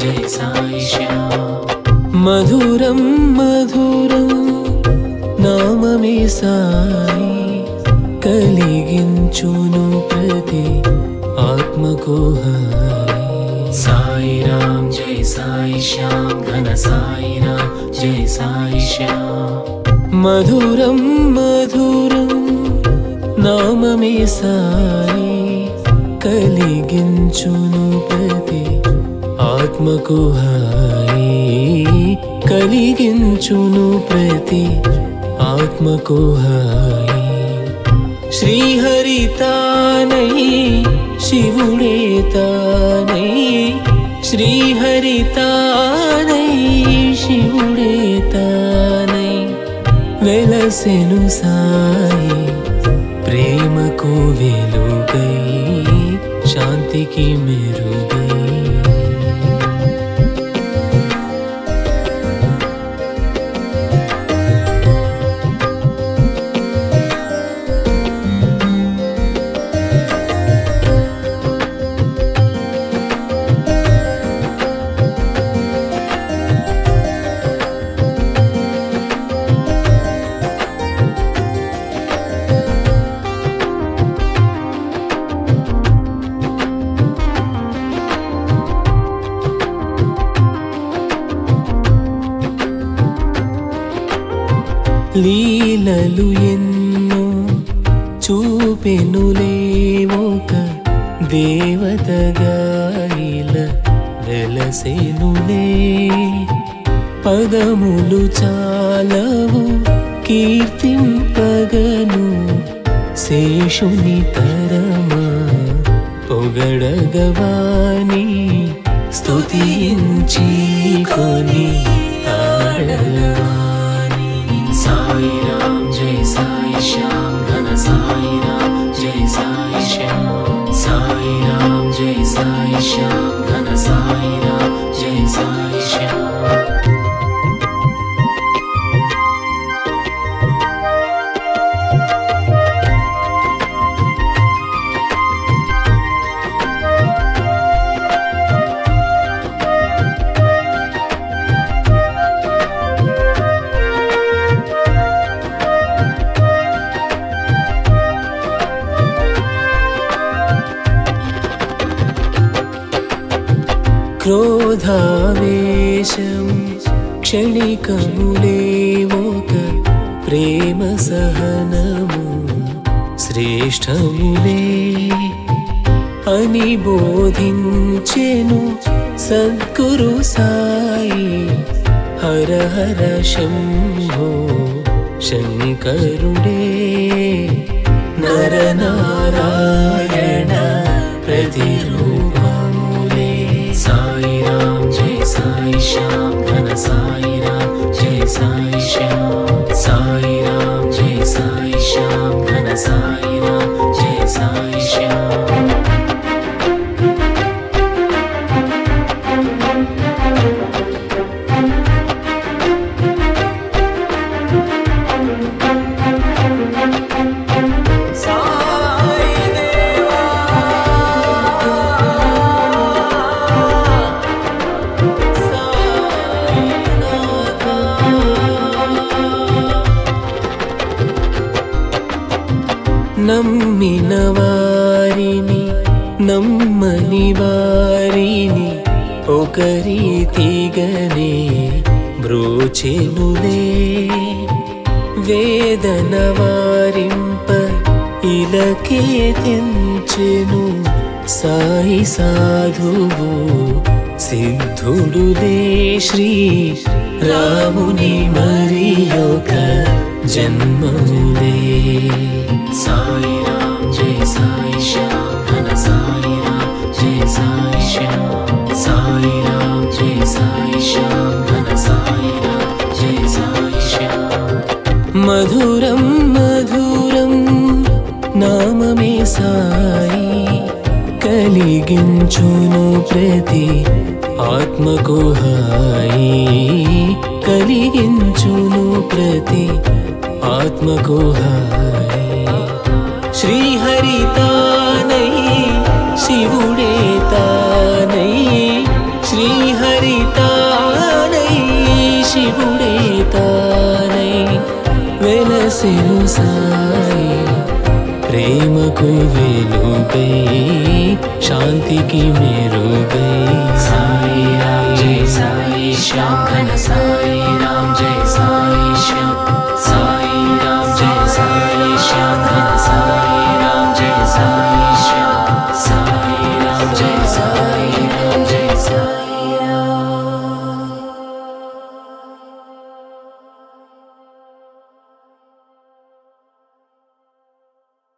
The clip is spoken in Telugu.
जय साई श्याम। मधुरं मधुरं नाममे साई కలిగించును ప్రతి ఆత్మకు హాయి। साई राम जय साई श्याम घन साई राम जय साई श्याम। మధురం మధురం నామమే సాయి కలిగించును ప్రతి ఆత్మకు హాయి। కలిగించును ప్రతి ఆత్మకు హాయి। श्रीहरि तानै शिवुडे तानै श्रीहरि तानै शिवुडे तानै వెలసెను సాయి ప్రేమకు వెలుగై శాంతికి మెరుగై। లీలలు ఎన్నో చూపెనులే ఒక దేవతగా ఇలా వెలసెనులే। పదములు చాలవు కీర్తింపగను శేషుని తరమా పొగడగవాని స్తుతించి కొని ఆడగవాని। साई राम जय साई श्याम घन साई राम जय साई श्याम। साई राम जय साई श्याम घन साई राम जय साई श्याम। క్రోధావేశం క్షణికములే ఒక ప్రేమ సహనము శ్రేష్టములే అని బోధించెను సద్గురు సాయి। హర హర శంభో శంకరుడే నరనారాయణ ప్రతిరూపములే। साई राम जय साई श्याम घन साई राम जय साई श्याम। साई राम जय साई श्याम घन साई राम जय साई श्याम। నమ్మిన వారిని నమ్మని వారిని ఒక రీతిగానే బ్రోచెనులే। వేదన వారింప ఇలకే తెంచెను సాయి సాధువు సిద్ధుడులే। శ్రీ రాముని మరి ఒక జన్మములే। साई राम जय साई श्याम घन साई राम जय साई श्याम। साई राम जय साई श्याम घन साई राम जय साई श्याम। మధురం మధురం నామమే సాయి కలిగించును ప్రతి ఆత్మకు హాయి। కలిగించును ప్రతి ఆత్మకు హాయి। श्रीहरि तानै शिवुडे तानै श्रीहरि వెలసెను సాయి ప్రేమకు వెలుగై శాంతికి మెరుగై సాయి రామ్ జై సాయి శ్యామ్ ఘన